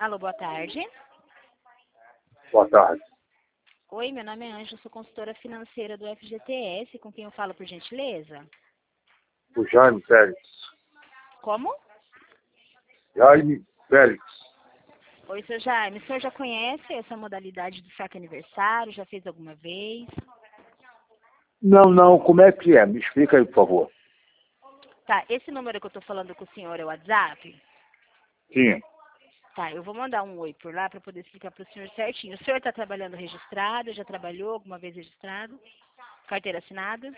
Alô, boa tarde. Boa tarde. Oi, meu nome é Ângela, sou consultora financeira do FGTS, com quem eu falo, por gentileza? O Jaime Félix. Como? Jaime Félix. Oi, seu Jaime, o senhor já conhece essa modalidade do saque aniversário? Já fez alguma vez? Não, como é que é? Me explica aí, por favor. Tá, esse número que eu tô falando com o senhor é o WhatsApp? Sim. Tá, eu vou mandar um oi por lá para poder explicar para o senhor certinho. O senhor está trabalhando registrado? Já trabalhou alguma vez registrado? Carteira assinada?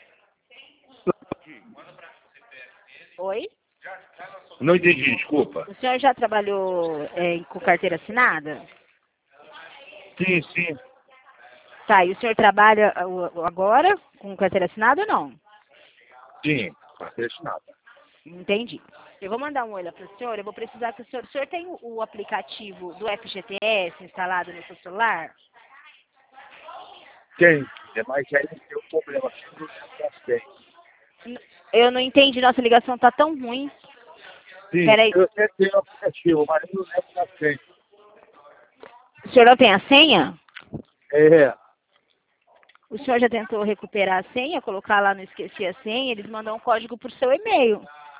Oi? Não entendi, desculpa. O senhor já trabalhou com carteira assinada? Sim. Tá, e o senhor trabalha agora com carteira assinada ou não? Sim, carteira assinada. Entendi. Eu vou mandar um oi lá para o senhor, eu vou precisar que o senhor tem o aplicativo do FGTS instalado no seu celular? Tem, mas aí tem um problema aqui no tem. Eu não entendi, nossa ligação tá tão ruim. Sim, Peraí, eu até tenho o aplicativo, mas não lembro da senha. o senhor não tem a senha? É, O senhor já tentou recuperar a senha, colocar lá no esqueci a senha, eles mandam um código por seu e-mail.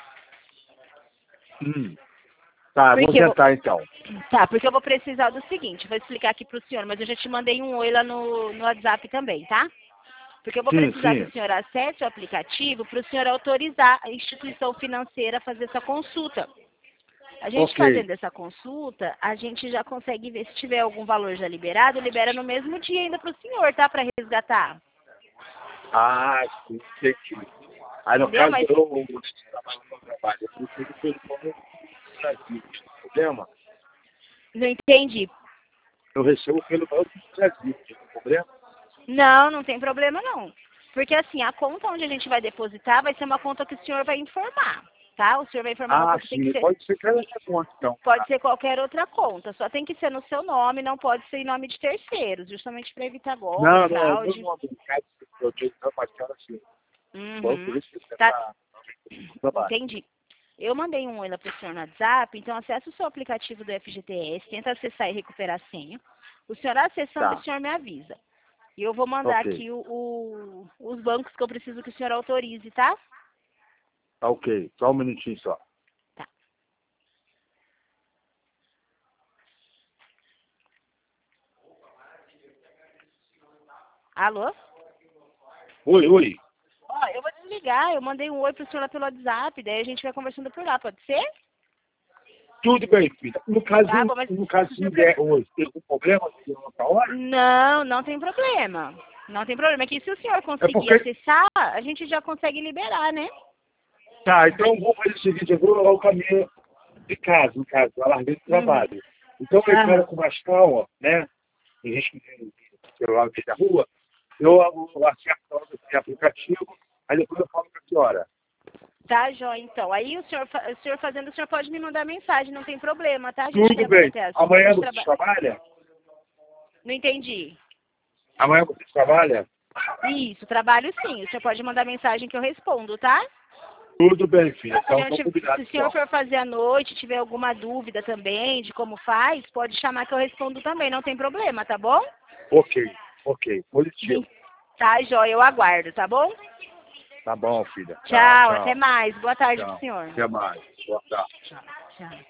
tá, vou Porque eu, tentar então. tá, porque eu vou precisar do seguinte, vou explicar aqui pro senhor, mas eu já te mandei um oi lá no WhatsApp também, tá? Porque eu vou precisar que Sim. o senhor acesse o aplicativo para o senhor autorizar a instituição financeira a fazer essa consulta. A gente Ok. fazendo essa consulta, a gente já consegue ver se tiver algum valor já liberado, libera no mesmo dia ainda para o senhor, tá? Para resgatar. Ah, sim, entendi. Aí no Entendeu? caso Mas eu trabalho no trabalho, eu preciso pelo nome do Brasil, tem problema? não entendi. Eu recebo pelo Banco do Brasil, tem problema? Não, não tem problema não. Porque assim, a conta onde a gente vai depositar vai ser uma conta que o senhor vai informar, tá? O senhor vai informar uma Ah, conta que tem que sim, ser. pode ser que ela tenha conta, então. Pode ser qualquer outra conta, só tem que ser no seu nome, não pode ser em nome de terceiros, justamente para evitar golpe, Não, é o meu fraude. nome, no caso, eu tenho que trabalhar assim. Bom, por Uhum. isso que você Tá, está trabalho. entendi. Eu mandei um oi lá pro senhor no WhatsApp, então acessa o seu aplicativo do FGTS, tenta acessar e recuperar a senha. O senhor acessando, o Tá, senhor me avisa. E eu vou mandar ok. aqui os bancos que eu preciso que o senhor autorize, tá? Tá ok, só um minutinho só. Tá. Alô? Oi. Ó, eu vou desligar, eu mandei um oi pro senhor lá pelo WhatsApp, daí a gente vai conversando por lá, pode ser? Tudo bem, filha. Tá bom, mas No caso, se o se senhor der hoje, tem algum problema de outra hora? Não, não tem problema. Não tem problema. É que se o senhor É conseguir porque... acessar, a gente já consegue liberar, né? Tá, então eu vou fazer o seguinte, eu vou ao caminho de casa, no caso, eu larguei do Uhum. trabalho. Então eu Aham. quero com mais calma, né? Em risco de celular no meio da rua, eu acerto esse aplicativo, aí depois eu falo com a senhora. Tá, Jó, então. Aí o senhor fazendo, o senhor pode me mandar mensagem, não tem problema, tá? A gente Tudo trabalha bem. até às 5, a Amanhã gente você trabalha. trabalha? Não entendi. Amanhã você trabalha? Isso, trabalho sim. O senhor pode mandar mensagem que eu respondo, tá? Tudo bem, filha. Se, Então não vamos tiver- combinar se o senhor então. for fazer à noite, tiver alguma dúvida também de como faz, pode chamar que eu respondo também, não tem problema, tá bom? Ok. Positivo. Tá, Jó, eu aguardo, tá bom? Tá bom, filha. Tchau, até Tchau. mais. Boa tarde pro Tchau. senhor. Até mais. Boa tarde. Tchau, tchau.